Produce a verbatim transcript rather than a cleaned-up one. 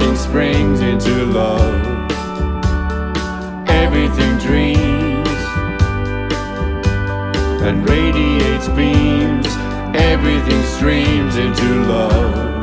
everything springs into love. Everything dreams and radiates beams. Everything streams into love.